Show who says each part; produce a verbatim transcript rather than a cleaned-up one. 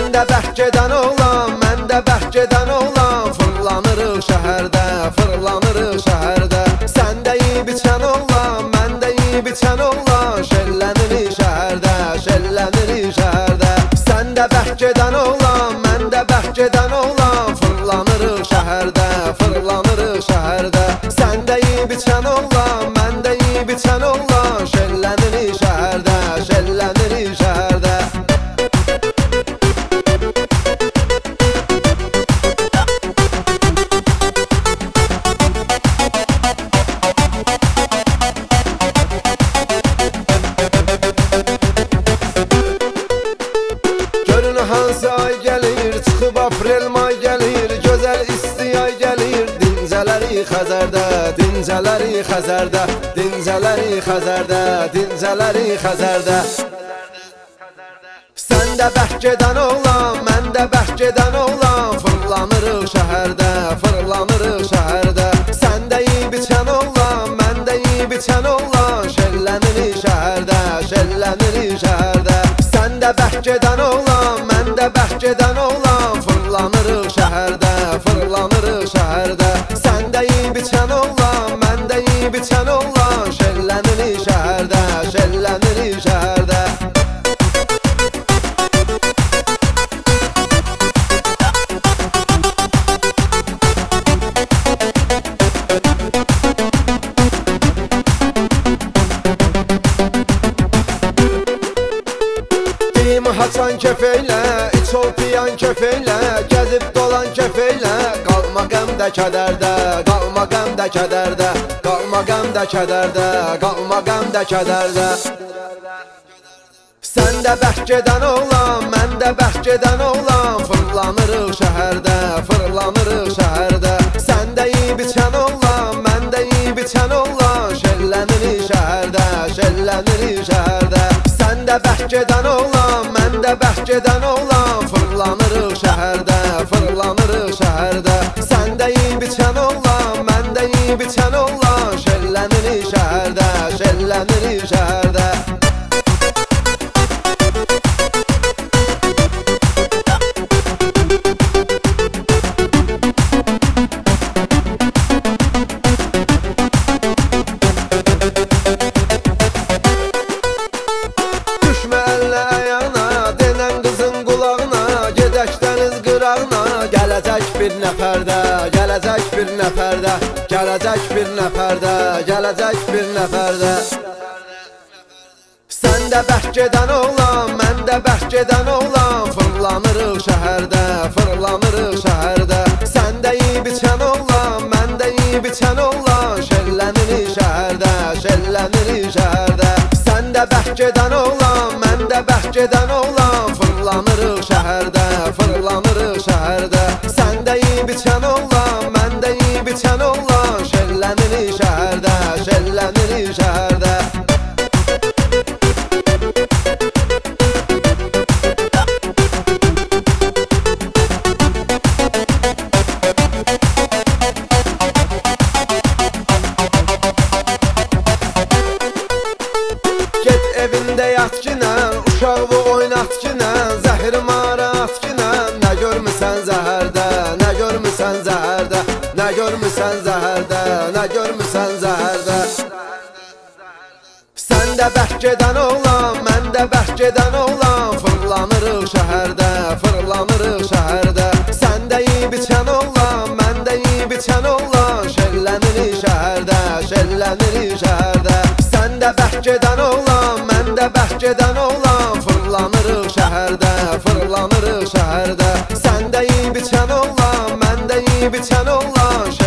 Speaker 1: Sən də bərk gedən oğlan, mən də bərk gedən oğlan, fırlanırıq şəhərdə, fırlanırıq şəhərdə. Sən də yeyib içən oğlan, mən də yeyib içən oğlan, şəllənirik şəhərdə, şəllənirik şəhərdə. Sən də bərk gedən oğlan, mən də bərk gedən oğlan, fırlanırıq şəhərdə, fırlanırıq şəhərdə. Sən də yeyib içən oğlan, mən də yeyib içən oğlan, şəllənirik şəhərdə, şəllənirik şəhərdə. Hansı ay gəlir, çıxıb aprel may gəlir, gözəl isti ay gəlir, dincələri Xəzərdə, dincələri Xəzərdə, dincələri Xəzərdə, dincələri Xəzərdə. Sən də bərk gedən oğlan, mən də bərk gedən oğlan, fırlanırıq şəhərdə, fırlanırıq şəhərdə. Sən də yeyib içən oğlan, mən də yeyib içən oğlan, şəllənirik şəhərdə, şəllənirik şəhərdə. Sən də bərk gedən oğlan, mən də bərk gedən oğlan, fırlanırıq şəhərdə, fırlanırıq şəhərdə. Sən də yeyib içən oğlan, mən də yeyib içən oğlan, şəllənirik şəhərdə, şəllənirik şəhərdə. Haçan kefeylə, iç ol piyan kefeylə, gəzib dolan kefeylə, qalma qəmdə kədərdə, qalma qəmdə kədərdə, qalma qəmdə kədərdə, qalma qəmdə kədərdə. Sən də bərk gedən oğlan, mən də bərk gedən oğlan, fırlanırıq şəhərdə, fırlanırıq şəhərdə. Sən də yeyib içən oğlan, mən də yeyib içən oğlan, şəllənirik şəhərdə, şəllənirik şəhərdə. Sən də bərk gedən oğlan, mən də bərk gedən oğlan, fırlanırıq şəhərdə, fırlanırıq şəhərdə. Sən də yeyib içən oğlan, mən də yeyib içən oğlan, şəllənirik şəhərdə, şəllənirik şəhərdə. Gələcək bir nəfərdə, gələcək bir nəfərdə, gələcək bir nəfərdə, gələcək bir nəfərdə. Sən də bərk gedən oğlan, mən də bərk gedən oğlan, fırlanırıq şəhərdə, fırlanırıq şəhərdə. Sən də yeyib içən oğlan, mən də yeyib içən oğlan, şəllənirik şəhərdə, şəllənirik şəhərdə. Sən də bərk gedən oğlan, mən də bərk gedən oğlan, fırlanırıq şəhərdə, fırlanırıq şəhərdə. Sən də yeyib içən oğlan, mən də yeyib içən oğlan, şəllənirik şəhərdə, şəllənirik şəhərdə. Get evində yat ginən, uşağı oynat ginən, zəhir mara at ginən. Nə görmüsən zəhərdə, nə görmüsən zəhərdə, nə görmüsən zəhərdə, nə görmüsən zəhərdə. Sən də bərk gedən oğlan, mən də bərk gedən oğlan, fırlanırıq şəhərdə, fırlanırıq şəhərdə. Sən də yeyib içən oğlan, mən də yeyib içən oğlan, şəllənirik şəhərdə, şəllənirik şəhərdə. Sən də bərk gedən oğlan, mən də bərk gedən oğlan, fırlanırıq şəhərdə, fırlanırıq şəhərdə. Sən də yeyib içən oğlan, mən də yeyib içən oğlan,